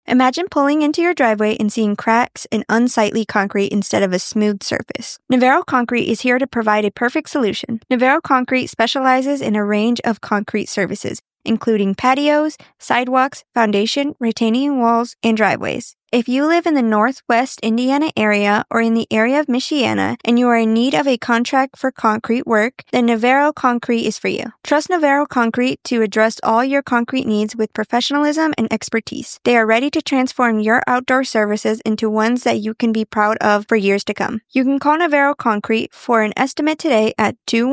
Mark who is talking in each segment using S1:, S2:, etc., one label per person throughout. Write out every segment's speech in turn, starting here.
S1: Imagine pulling into your driveway and seeing cracks and unsightly concrete instead of a smooth surface. Navarro Concrete is here to provide a perfect solution. Navarro Concrete specializes in a range of concrete services, including patios, sidewalks, foundation, retaining walls, and driveways. If you live in the Northwest Indiana area or in the area of Michiana and you are in need of a contract for concrete work, then Navarro Concrete is for you. Trust Navarro Concrete to address all your concrete needs with professionalism and expertise. They are ready to transform your outdoor services into ones that you can be proud of for years to come. You can call Navarro Concrete for an estimate today at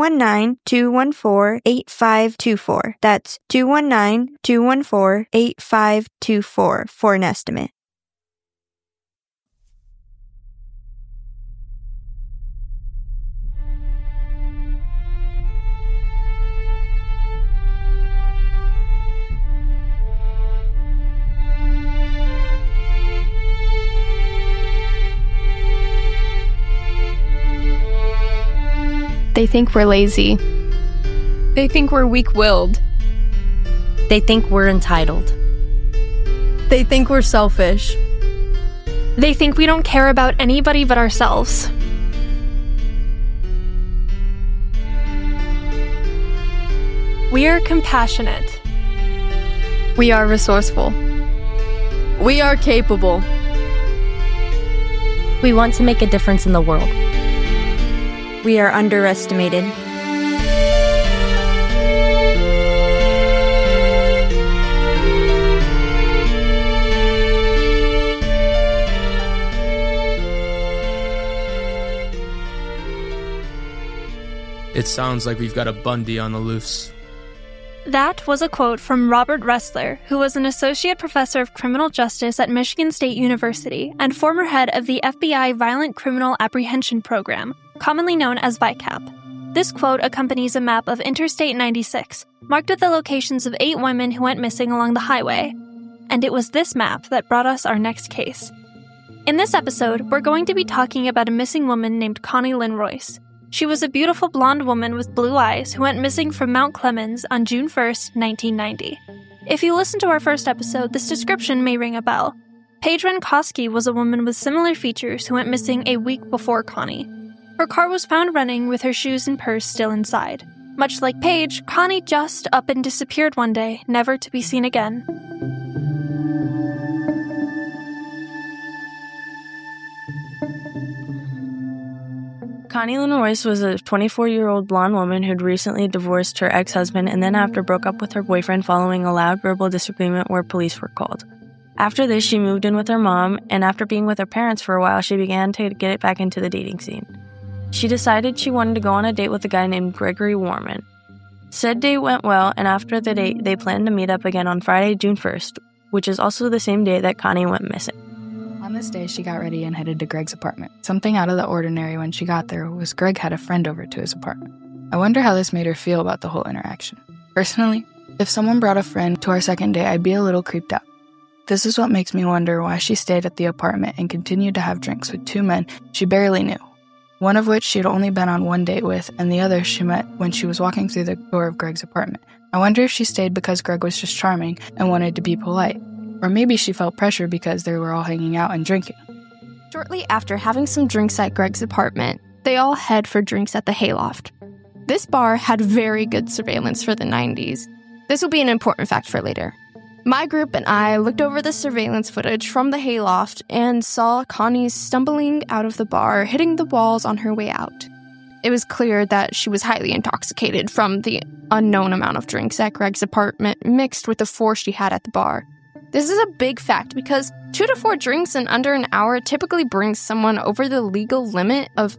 S1: 219-214-8524. That's 219-214-8524 for an estimate.
S2: They think we're lazy.
S3: They think we're weak-willed.
S4: They think we're entitled.
S5: They think we're selfish.
S2: They think we don't care about anybody but ourselves. We are compassionate.
S5: We are resourceful. We are capable.
S4: We want to make a difference in the world.
S1: We are underestimated.
S6: It sounds like we've got a Bundy on the loose.
S2: That was a quote from Robert Ressler, who was an associate professor of criminal justice at Michigan State University and former head of the FBI Violent Criminal Apprehension Program, commonly known as VICAP. This quote accompanies a map of Interstate 96, marked with the locations of 8 women who went missing along the highway. And it was this map that brought us our next case. In this episode, we're going to be talking about a missing woman named Connie Lynn Royce. She was a beautiful blonde woman with blue eyes who went missing from Mount Clemens on June 1st, 1990. If you listen to our first episode, this description may ring a bell. Paige Renkoski was a woman with similar features who went missing a week before Connie. Her car was found running with her shoes and purse still inside. Much like Paige, Connie just up and disappeared one day, never to be seen again.
S7: Connie Lynn Royce was a 24-year-old blonde woman who'd recently divorced her ex-husband and then after broke up with her boyfriend following a loud verbal disagreement where police were called. After this, she moved in with her mom, and after being with her parents for a while, she began to get back into the dating scene. She decided she wanted to go on a date with a guy named Gregory Warman. Said date went well, and after the date, they planned to meet up again on Friday, June 1st, which is also the same day that Connie went missing.
S8: On this day, she got ready and headed to Greg's apartment. Something out of the ordinary when she got there was Greg had a friend over to his apartment. I wonder how this made her feel about the whole interaction. Personally, if someone brought a friend to our second date, I'd be a little creeped out. This is what makes me wonder why she stayed at the apartment and continued to have drinks with 2 men she barely knew. One of which she'd only been on one date with, and the other she met when she was walking through the door of Greg's apartment. I wonder if she stayed because Greg was just charming and wanted to be polite. Or maybe she felt pressure because they were all hanging out and drinking.
S2: Shortly after having some drinks at Greg's apartment, they all head for drinks at the Hayloft. This bar had very good surveillance for the 90s. This will be an important fact for later. My group and I looked over the surveillance footage from the Hayloft and saw Connie stumbling out of the bar, hitting the walls on her way out. It was clear that she was highly intoxicated from the unknown amount of drinks at Greg's apartment mixed with the 4 she had at the bar. This is a big fact because 2 to 4 drinks in under an hour typically brings someone over the legal limit of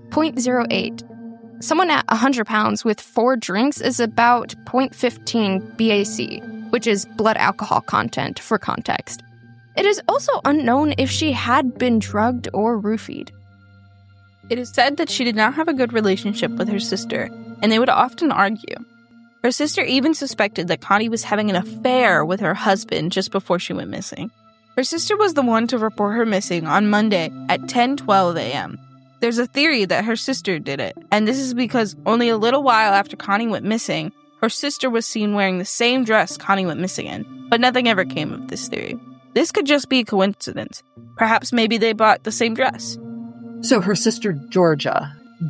S2: 0.08. Someone at 100 pounds with 4 drinks is about 0.15 BAC, which is blood alcohol content for context. It is also unknown if she had been drugged or roofied.
S3: It is said that she did not have a good relationship with her sister, and they would often argue. Her sister even suspected that Connie was having an affair with her husband just before she went missing. Her sister was the one to report her missing on Monday at 10:12 a.m. There's a theory that her sister did it, and this is because only a little while after Connie went missing, her sister was seen wearing the same dress Connie went missing in, but nothing ever came of this theory. This could just be a coincidence. Perhaps maybe they bought the same dress.
S9: So her sister, Georgia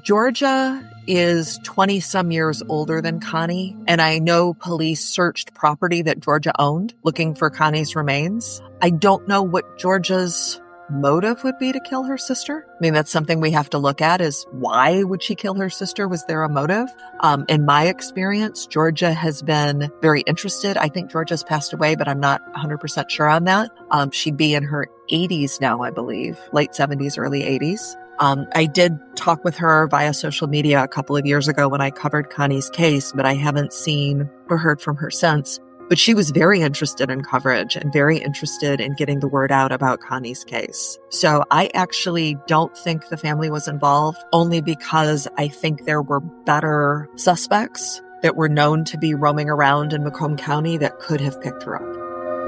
S9: is 20-some years older than Connie, and I know police searched property that Georgia owned looking for Connie's remains. I don't know what Georgia's motive would be to kill her sister. I mean, that's something we have to look at, is why would she kill her sister? Was there a motive? In my experience, Georgia has been very interested. I think Georgia's passed away, but I'm not 100% sure on that. She'd be in her 80s now, I believe, late 70s, early 80s. I did talk with her via social media a couple of years ago when I covered Connie's case, but I haven't seen or heard from her since. But she was very interested in coverage and very interested in getting the word out about Connie's case. So I actually don't think the family was involved, only because I think there were better suspects that were known to be roaming around in Macomb County that could have picked her up.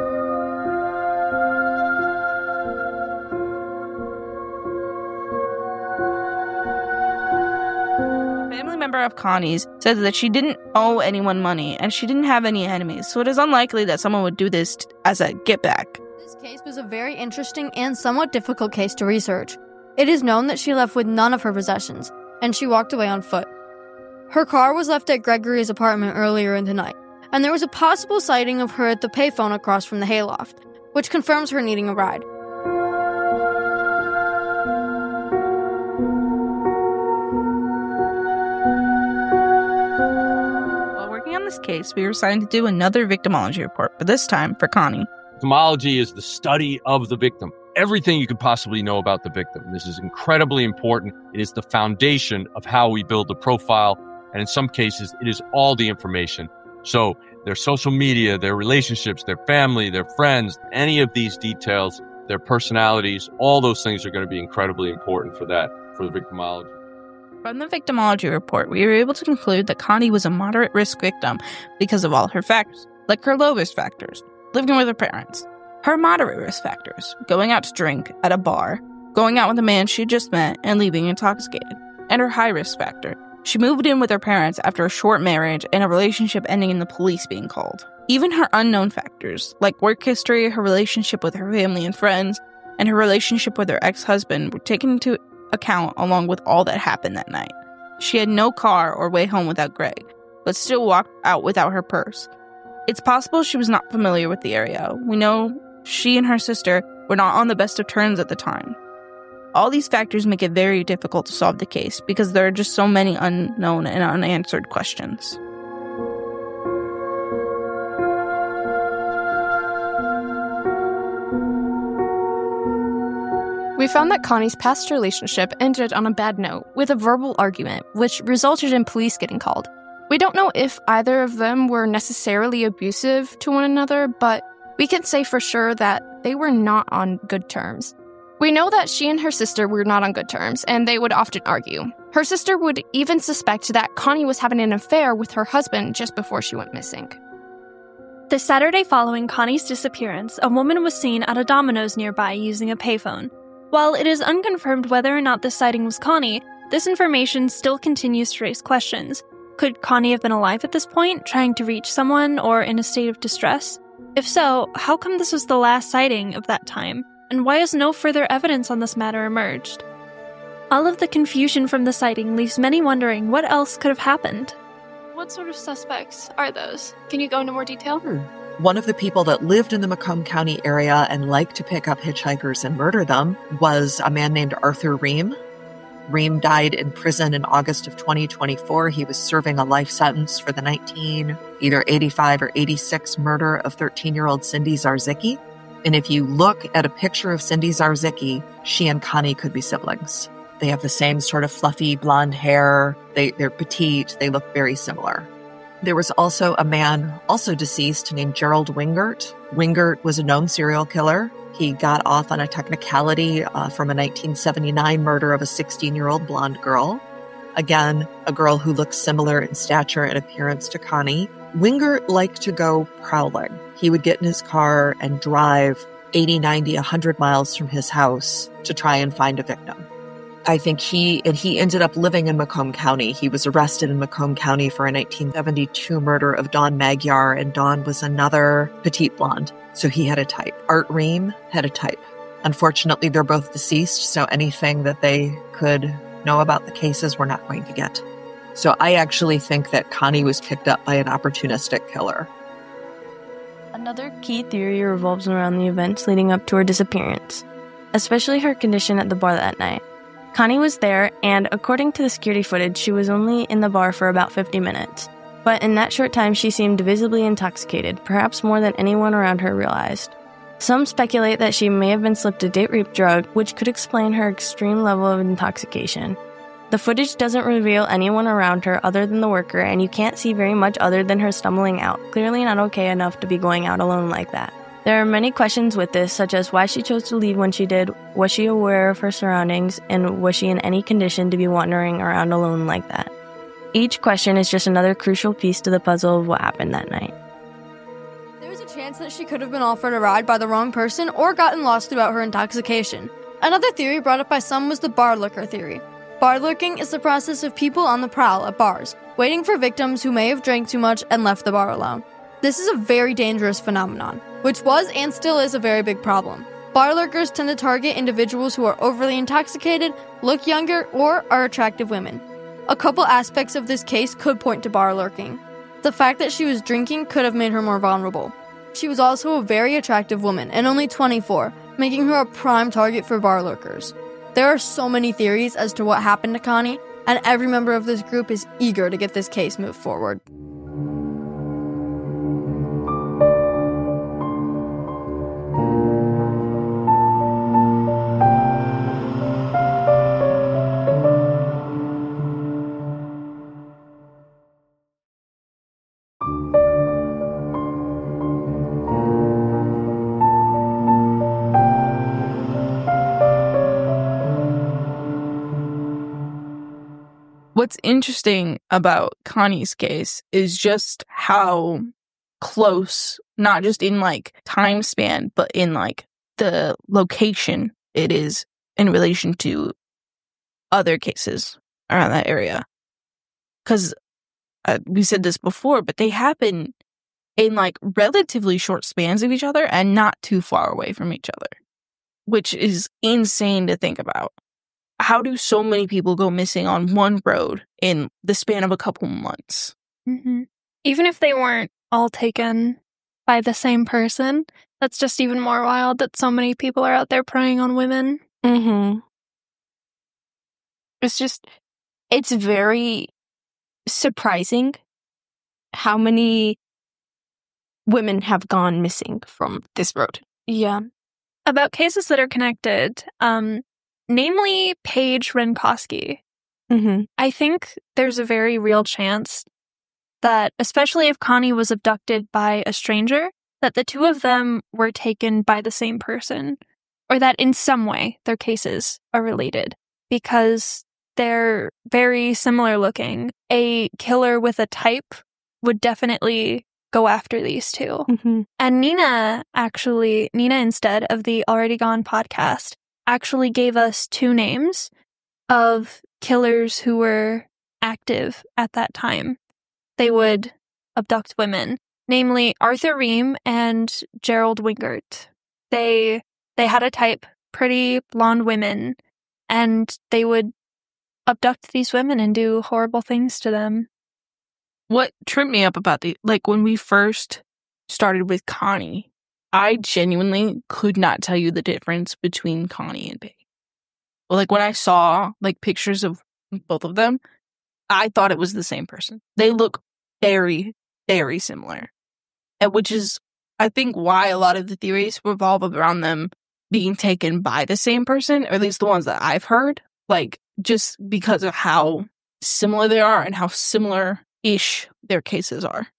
S3: Member of Connie's says that she didn't owe anyone money and she didn't have any enemies, so it is unlikely that someone would do this as a get back.
S5: This case was a very interesting and somewhat difficult case to research. It is known that she left with none of her possessions, and she walked away on foot. Her car was left at Gregory's apartment earlier in the night, and there was a possible sighting of her at the payphone across from the hayloft, which confirms her needing a ride.
S3: This case, we were assigned to do another victimology report, but this time for Connie.
S10: Victimology is the study of the victim. Everything you could possibly know about the victim. This is incredibly important. It is the foundation of how we build the profile, and in some cases, it is all the information. So their social media, their relationships, their family, their friends, any of these details, their personalities, all those things are going to be incredibly important for the victimology.
S3: From the victimology report, we were able to conclude that Connie was a moderate risk victim because of all her factors, like her low risk factors, living with her parents, her moderate risk factors, going out to drink at a bar, going out with a man she had just met and leaving intoxicated, and her high risk factor. She moved in with her parents after a short marriage and a relationship ending in the police being called. Even her unknown factors, like work history, her relationship with her family and friends, and her relationship with her ex-husband were taken into account along with all that happened that night. She had no car or way home without Greg, but still walked out without her purse. It's possible she was not familiar with the area. We know she and her sister were not on the best of terms at the time. All these factors make it very difficult to solve the case because there are just so many unknown and unanswered questions.
S11: We found that Connie's past relationship ended on a bad note with a verbal argument, which resulted in police getting called. We don't know if either of them were necessarily abusive to one another, but we can say for sure that they were not on good terms. We know that she and her sister were not on good terms, and they would often argue. Her sister would even suspect that Connie was having an affair with her husband just before she went missing.
S2: The Saturday following Connie's disappearance, a woman was seen at a Domino's nearby using a payphone. While it is unconfirmed whether or not this sighting was Connie, this information still continues to raise questions. Could Connie have been alive at this point, trying to reach someone, or in a state of distress? If so, how come this was the last sighting of that time? And why has no further evidence on this matter emerged? All of the confusion from the sighting leaves many wondering what else could have happened.
S11: What sort of suspects are those? Can you go into more detail?
S9: One of the people that lived in the Macomb County area and liked to pick up hitchhikers and murder them was a man named Arthur Ream. Ream died in prison in August of 2024. He was serving a life sentence for the either 85 or 86 murder of 13-year-old Cindy Zarzicki. And if you look at a picture of Cindy Zarzicki, she and Connie could be siblings. They have the same sort of fluffy blonde hair. They're petite. They look very similar. There was also a man, also deceased, named Gerald Wingert. Wingert was a known serial killer. He got off on a technicality from a 1979 murder of a 16-year-old blonde girl. Again, a girl who looks similar in stature and appearance to Connie. Wingert liked to go prowling. He would get in his car and drive 80, 90, 100 miles from his house to try and find a victim. I think he ended up living in Macomb County. He was arrested in Macomb County for a 1972 murder of Dawn Magyar, and Dawn was another petite blonde. So he had a type. Art Ream had a type. Unfortunately, they're both deceased, so anything that they could know about the cases we're not going to get. So I actually think that Connie was picked up by an opportunistic killer.
S7: Another key theory revolves around the events leading up to her disappearance, especially her condition at the bar that night. Connie was there, and according to the security footage, she was only in the bar for about 50 minutes. But in that short time, she seemed visibly intoxicated, perhaps more than anyone around her realized. Some speculate that she may have been slipped a date rape drug, which could explain her extreme level of intoxication. The footage doesn't reveal anyone around her other than the worker, and you can't see very much other than her stumbling out, clearly not okay enough to be going out alone like that. There are many questions with this, such as why she chose to leave when she did, was she aware of her surroundings, and was she in any condition to be wandering around alone like that? Each question is just another crucial piece to the puzzle of what happened that night.
S5: There's a chance that she could have been offered a ride by the wrong person or gotten lost throughout her intoxication. Another theory brought up by some was the bar lurker theory. Bar lurking is the process of people on the prowl at bars, waiting for victims who may have drank too much and left the bar alone. This is a very dangerous phenomenon, which was and still is a very big problem. Bar lurkers tend to target individuals who are overly intoxicated, look younger, or are attractive women. A couple aspects of this case could point to bar lurking. The fact that she was drinking could have made her more vulnerable. She was also a very attractive woman, and only 24, making her a prime target for bar lurkers. There are so many theories as to what happened to Connie, and every member of this group is eager to get this case moved forward.
S3: What's interesting about Connie's case is just how close, not just in like time span, but in like the location it is in relation to other cases around that area. Because we said this before, but they happen in like relatively short spans of each other and not too far away from each other, which is insane to think about. How do so many people go missing on one road in the span of a couple months?
S2: Mm-hmm. Even if they weren't all taken by the same person, that's just even more wild that so many people are out there preying on women.
S11: Mm-hmm. It's very surprising how many women have gone missing from this road.
S2: Yeah. About cases that are connected, namely Paige Renkoski.
S11: Mm-hmm.
S2: I think there's a very real chance that, especially if Connie was abducted by a stranger, that the two of them were taken by the same person, or that in some way their cases are related, because they're very similar looking. A killer with a type would definitely go after these two.
S11: Mm-hmm.
S2: And Nina, instead of the Already Gone podcast, actually gave us two names of killers who were active at that time. They would abduct women, namely Arthur Ream and Gerald Wingert. They had a type, pretty blonde women, and they would abduct these women and do horrible things to them.
S3: What tripped me up about when we first started with Connie, I genuinely could not tell you the difference between Connie and Paige. Like, when I saw, pictures of both of them, I thought it was the same person. They look very, very similar. And which is, I think, why a lot of the theories revolve around them being taken by the same person, or at least the ones that I've heard. Just because of how similar they are and how similar-ish their cases are.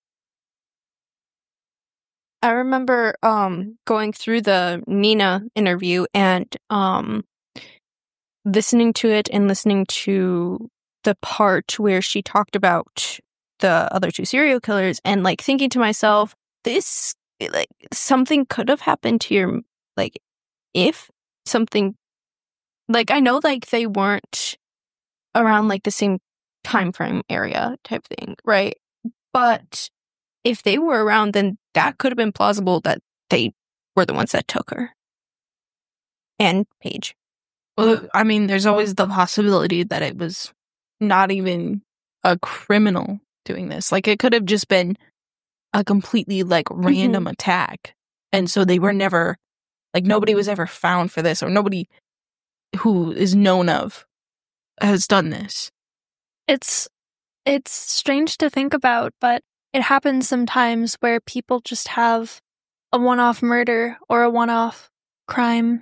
S11: I remember going through the Nina interview and listening to it and listening to the part where she talked about the other two serial killers and thinking to myself, this something could have happened to your if something Like, I know, like, they weren't around, like, the same time frame area type thing, right? But if they were around, then that could have been plausible that they were the ones that took her. And Paige.
S3: Well, I mean, there's always the possibility that it was not even a criminal doing this. Like, it could have just been a completely, like, random attack. And so they were never, like, nobody was ever found for this, or nobody who is known of has done this.
S2: It's strange to think about, but it happens sometimes where people just have a one-off murder or a one-off crime.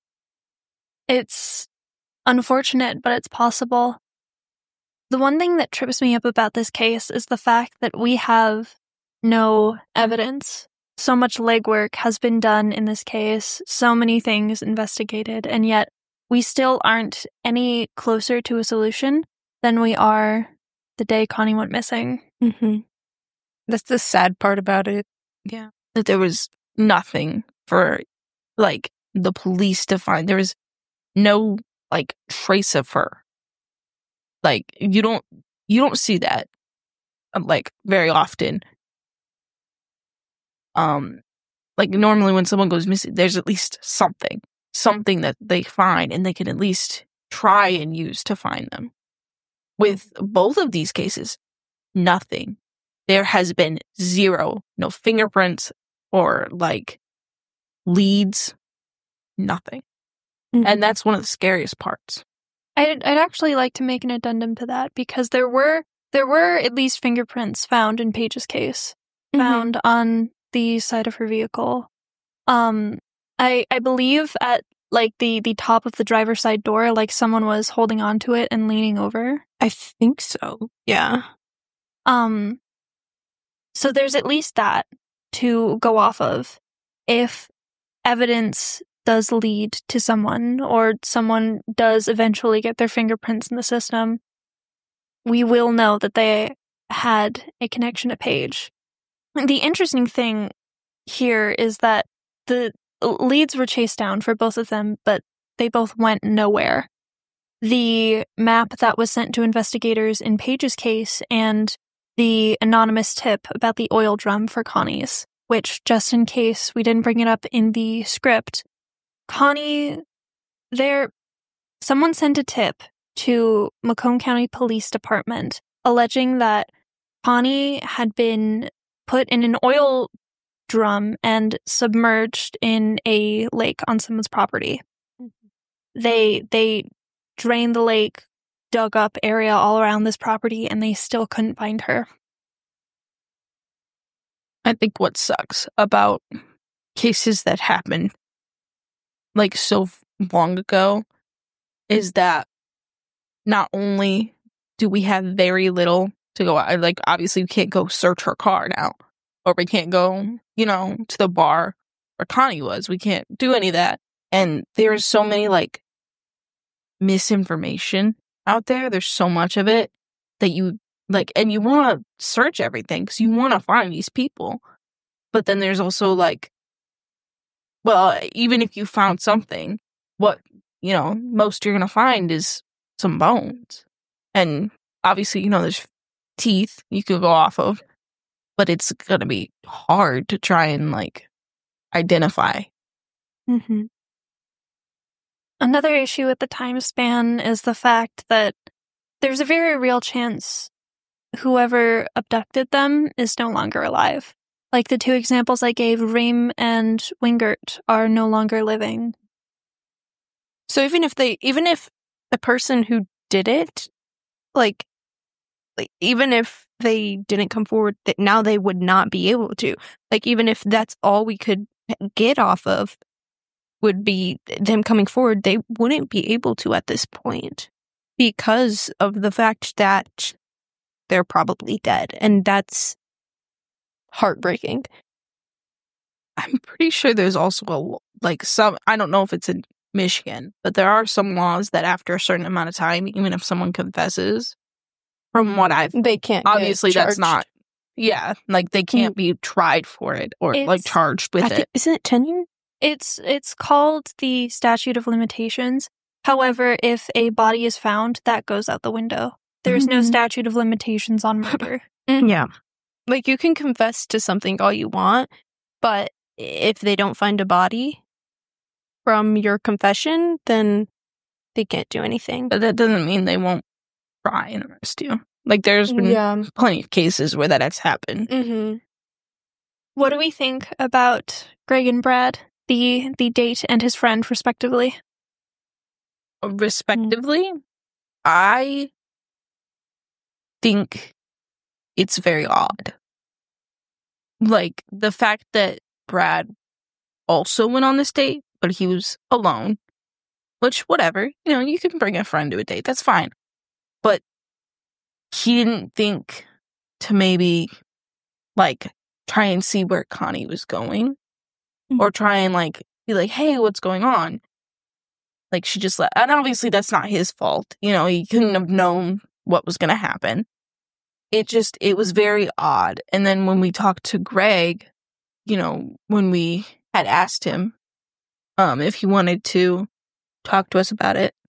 S2: It's unfortunate, but it's possible. The one thing that trips me up about this case is the fact that we have no evidence. So much legwork has been done in this case, so many things investigated, and yet we still aren't any closer to a solution than we are the day Connie went missing.
S11: That's the sad part about it.
S3: Yeah. That there was nothing for, like, the police to find. There was no, like, trace of her. Like, you don't see that, like, very often. Like, normally when someone goes missing, there's at least something that they find, and they can at least try and use to find them. With both of these cases, nothing. There has been zero, no fingerprints or, like, leads, nothing. And that's one of the scariest parts.
S2: I'd actually like to make an addendum to that, because there were at least fingerprints found in Paige's case, found on the side of her vehicle. I believe at, like, the top of the driver's side door, like, someone was holding on to it and leaning over.
S11: I think so. Yeah.
S2: So there's at least that to go off of. If evidence does lead to someone, or someone does eventually get their fingerprints in the system, we will know that they had a connection to Paige. The interesting thing here is that the leads were chased down for both of them, but they both went nowhere. The map that was sent to investigators in Paige's case, and the anonymous tip about the oil drum for Connie's, which, just in case we didn't bring it up in the script, someone sent a tip to Macomb County Police Department alleging that Connie had been put in an oil drum and submerged in a lake on someone's property. They drained the lake, dug up area all around this property, and they still couldn't find her.
S3: I think what sucks about cases that happen, like, so long ago, is that not only do we have very little to go out, like, obviously we can't go search her car now, or we can't go, to the bar where Connie was. We can't do any of that. And there's so many, like, misinformation out there. There's so much of it that you, like, and you want to search everything because you want to find these people. But then there's also, like, well, even if you found something, what, most you're going to find is some bones. And obviously, there's teeth you could go off of, but it's going to be hard to try and, like, identify.
S2: Another issue with the time span is the fact that there's a very real chance whoever abducted them is no longer alive. Like the two examples I gave, Reem and Wingert are no longer living.
S11: So even if the person who did it, like even if they didn't come forward, that now they would not be able to. Like, even if that's all we could get off of would be them coming forward, they wouldn't be able to at this point because of the fact that they're probably dead. And that's heartbreaking.
S3: I'm pretty sure there's also some, I don't know if it's in Michigan, but there are some laws that after a certain amount of time, even if someone confesses, from what
S11: they can't.
S3: Obviously, that's not. Yeah, like they can't be tried for it or charged with it.
S11: Isn't it 10 years?
S2: It's called the statute of limitations, However, if a body is found, that goes out the window. There's no statute of limitations on murder.
S7: Yeah.
S11: Like, you can confess to something all you want, but if they don't find a body from your confession, then they can't do anything.
S3: But that doesn't mean they won't try and arrest you. Like, there's been plenty of cases where that has happened.
S11: Mm-hmm.
S2: What do we think about Greg and Brad, the date and his friend, respectively?
S3: Respectively, I think it's very odd. Like, the fact that Brad also went on this date, but he was alone, which, whatever, you know, you can bring a friend to a date, that's fine. But he didn't think to maybe, like, try and see where Connie was going, or try and, like, be like, hey, what's going on? Like, she just let, and obviously that's not his fault. You know, he couldn't have known what was going to happen. It was very odd. And then when we talked to Greg, you know, when we had asked him if he wanted to talk to us about it,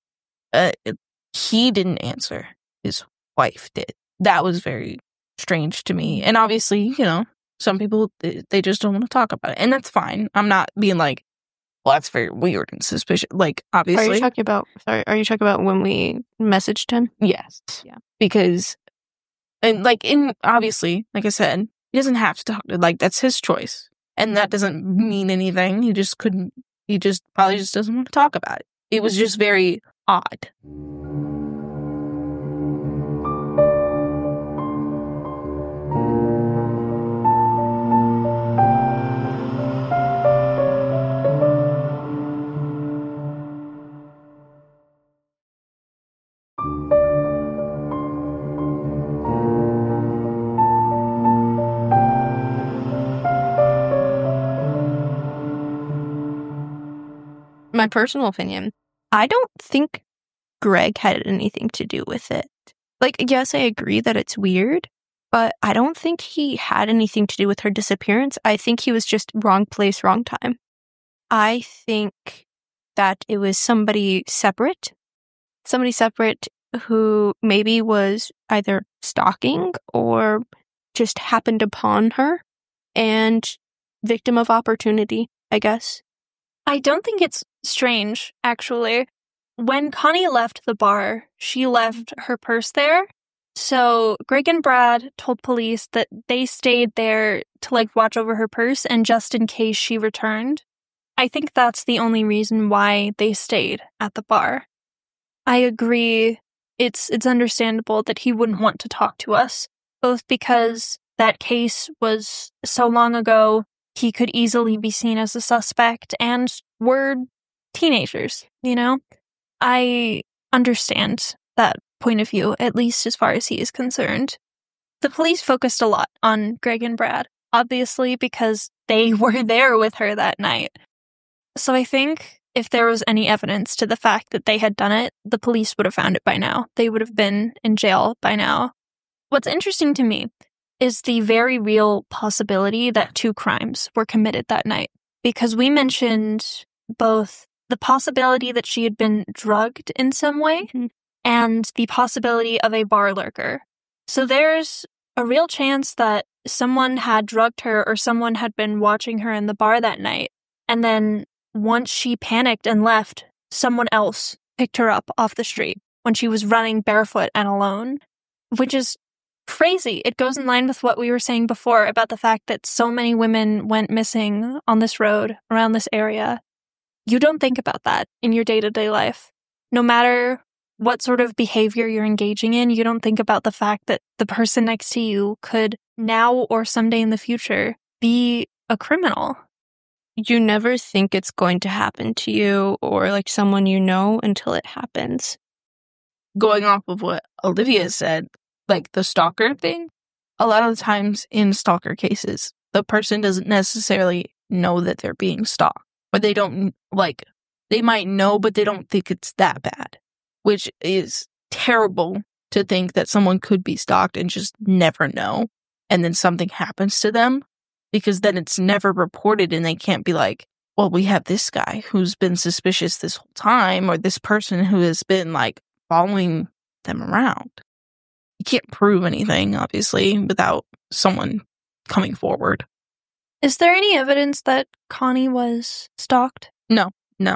S3: he didn't answer. His wife did. That was very strange to me. And obviously, you know, some people, they just don't want to talk about it. And that's fine. I'm not being like, well, that's very weird and suspicious. Like, obviously.
S11: Are you talking about when we messaged him?
S3: Yes. Yeah. Because, and like, obviously, like I said, he doesn't have to talk to, like, that's his choice. And that doesn't mean anything. He probably just doesn't want to talk about it. It was just very odd.
S11: My personal opinion, I don't think Greg had anything to do with it. Like, yes, I agree that it's weird, but I don't think he had anything to do with her disappearance. I think he was just wrong place, wrong time. I think that it was somebody separate who maybe was either stalking or just happened upon her, and victim of opportunity, I guess.
S2: I don't think it's strange, actually. When Connie left the bar, she left her purse there. So Greg and Brad told police that they stayed there to, like, watch over her purse and just in case she returned. I think that's the only reason why they stayed at the bar. I agree. It's understandable that he wouldn't want to talk to us, both because that case was so long ago, he could easily be seen as a suspect, and we're teenagers, you know? I understand that point of view, at least as far as he is concerned. The police focused a lot on Greg and Brad, obviously because they were there with her that night. So I think if there was any evidence to the fact that they had done it, the police would have found it by now. They would have been in jail by now. What's interesting to me is the very real possibility that 2 crimes were committed that night. Because we mentioned both the possibility that she had been drugged in some way and the possibility of a bar lurker. So there's a real chance that someone had drugged her or someone had been watching her in the bar that night. And then once she panicked and left, someone else picked her up off the street when she was running barefoot and alone, which is crazy. It goes in line with what we were saying before about the fact that so many women went missing on this road around this area. You don't think about that in your day-to-day life. No matter what sort of behavior you're engaging in, you don't think about the fact that the person next to you could now or someday in the future be a criminal.
S11: You never think it's going to happen to you or like someone you know until it happens.
S3: Going off of what Olivia said, like the stalker thing, a lot of the times in stalker cases, the person doesn't necessarily know that they're being stalked. But they don't, like, they might know, but they don't think it's that bad, which is terrible to think that someone could be stalked and just never know. And then something happens to them, because then it's never reported and they can't be like, well, we have this guy who's been suspicious this whole time, or this person who has been, like, following them around. You can't prove anything, obviously, without someone coming forward.
S2: Is there any evidence that Connie was stalked?
S3: No.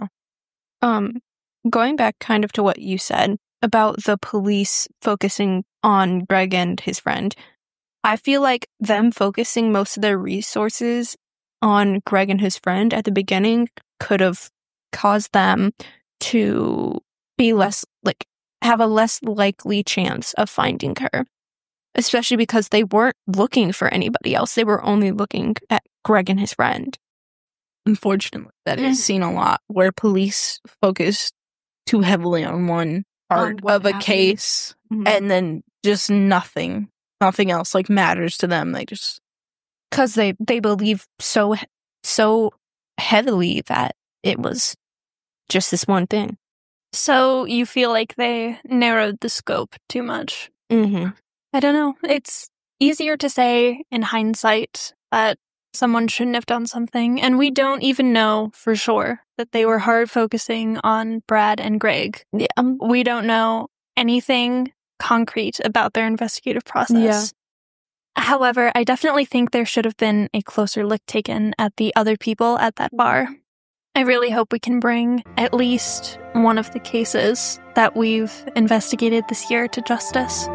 S11: Going back kind of to what you said about the police focusing on Greg and his friend, I feel like them focusing most of their resources on Greg and his friend at the beginning could have caused them to be less, like, have a less likely chance of finding her. Especially because they weren't looking for anybody else. They were only looking at Greg and his friend.
S3: Unfortunately, that is seen a lot, where police focus too heavily on one part of a case, and then just nothing else, like, matters to them. They just...
S11: Because they believe so heavily that it was just this one thing.
S2: So you feel like they narrowed the scope too much?
S11: Mm-hmm.
S2: I don't know. It's easier to say in hindsight that someone shouldn't have done something, and we don't even know for sure that they were hard focusing on Brad and Greg.
S11: Yeah.
S2: We don't know anything concrete about their investigative process.
S11: Yeah.
S2: However, I definitely think there should have been a closer look taken at the other people at that bar. I really hope we can bring at least one of the cases that we've investigated this year to justice.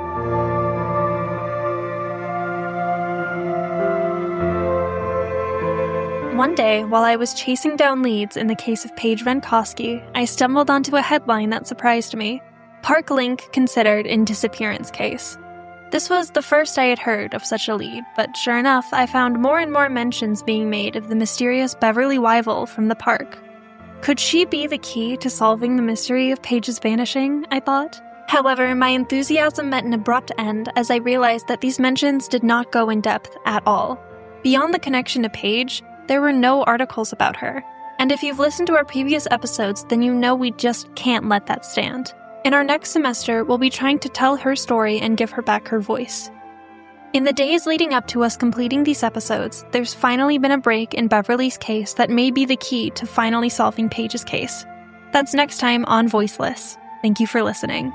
S2: One day, while I was chasing down leads in the case of Paige Venkowski, I stumbled onto a headline that surprised me. Park Link considered in disappearance case. This was the first I had heard of such a lead, but sure enough, I found more and more mentions being made of the mysterious Beverly Wyville from the park. Could she be the key to solving the mystery of Paige's vanishing, I thought? However, my enthusiasm met an abrupt end as I realized that these mentions did not go in depth at all. Beyond the connection to Paige, there were no articles about her. And if you've listened to our previous episodes, then you know we just can't let that stand. In our next semester, we'll be trying to tell her story and give her back her voice. In the days leading up to us completing these episodes, there's finally been a break in Beverly's case that may be the key to finally solving Paige's case. That's next time on Voiceless. Thank you for listening.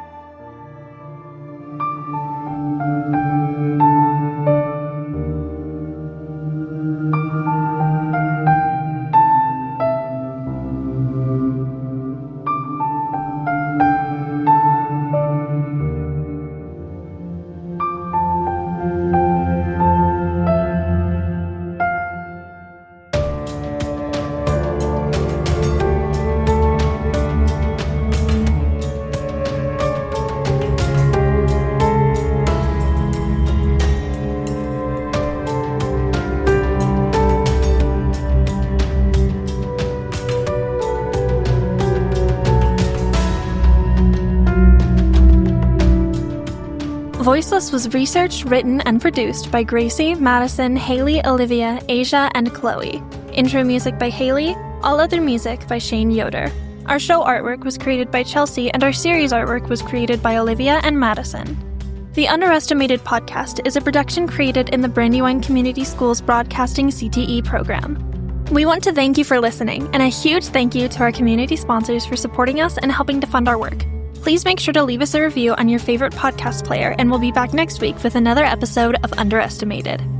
S2: Voiceless was researched, written, and produced by Gracie, Madison, Haley, Olivia, Asia, and Chloe. Intro music by Haley, all other music by Shane Yoder. Our show artwork was created by Chelsea, and our series artwork was created by Olivia and Madison. The Underestimated podcast is a production created in the Brandywine Community Schools Broadcasting CTE program. We want to thank you for listening, and a huge thank you to our community sponsors for supporting us and helping to fund our work. Please make sure to leave us a review on your favorite podcast player, and we'll be back next week with another episode of Underestimated.